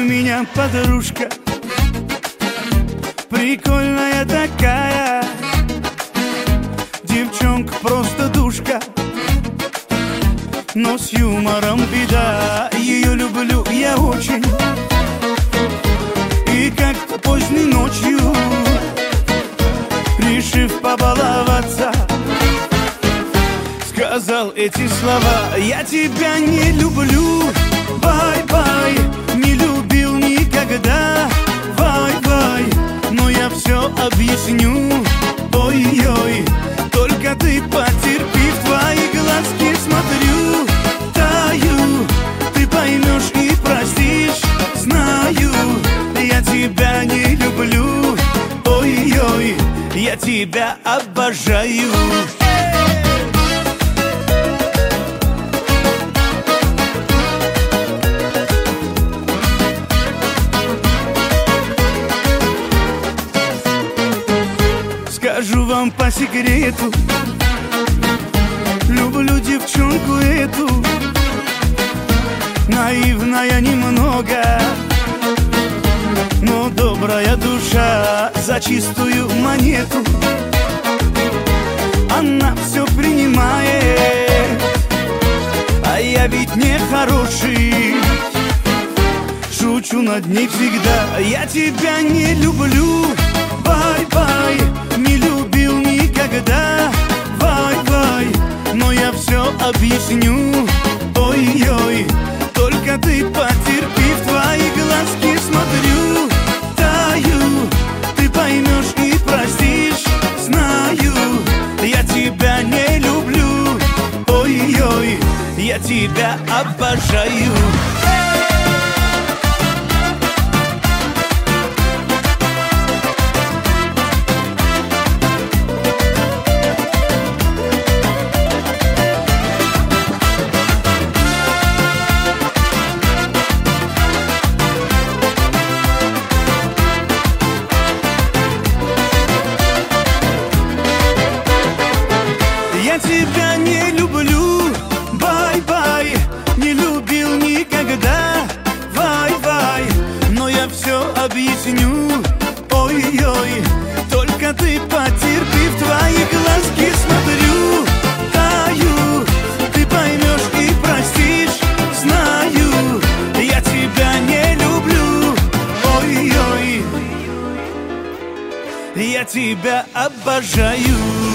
меня подружка, прикольная такая, девчонка просто душка, но с юмором беда. Ее люблю я очень, и как-то поздней ночью, решив побаловаться, сказал эти слова: я тебя не люблю, бай-бай, не любил никогда, вай-вай, но я все объясню, ой-ой, только ты потерпи, в твои глазки смотрю, таю, ты поймешь и простишь, знаю, я тебя не люблю, ой-ой, я тебя обожаю. Скажу вам по секрету, люблю девчонку эту, наивная немного, но добрая душа за чистую монету. Она все принимает, а я ведь не хороший, шучу над ней всегда. Я тебя не люблю, бай-бай, не любил никогда, вай-вай, но я все объясню, ой-ой, только ты потерпи, в твои глазки смотрю, таю, ты поймешь и простишь, знаю, я тебя не люблю, ой-ой, я тебя обожаю. Я тебя не люблю, бай-бай, не любил никогда, вай-вай, но я все объясню, ой-ой, только ты потерпи, в твои глазки смотрю, таю, ты поймешь и простишь, знаю, я тебя не люблю, ой-ой, я тебя обожаю.